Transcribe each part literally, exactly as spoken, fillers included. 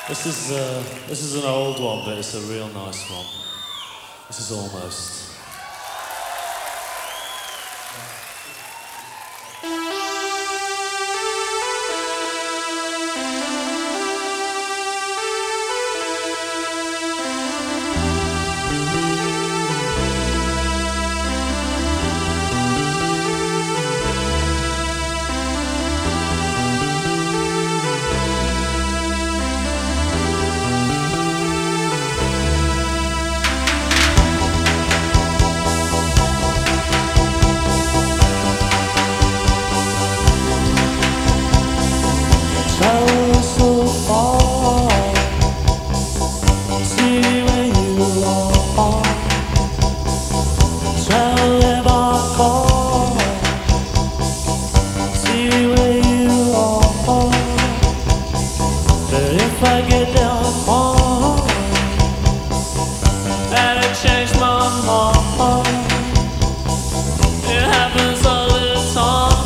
This is uh, this is an old one, but it's a real nice one. This is Almost. Travel so far, see where you are. Travel by car, see where you are. But if I get down hard, that'll change my mind. It happens all the time.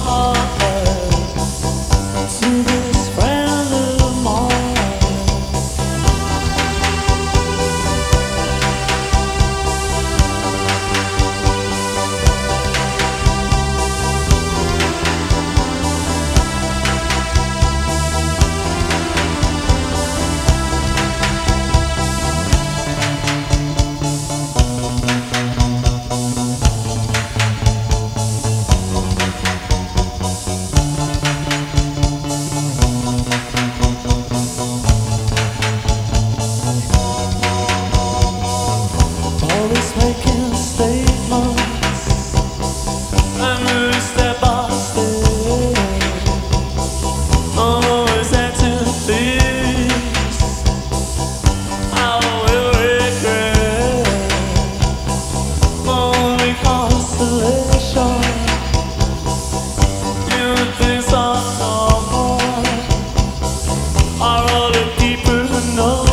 To this friend of mine. Always making statements and moving step by step. I'm always acting things I will regret. My only consolation in the things I know are all the deeper to know.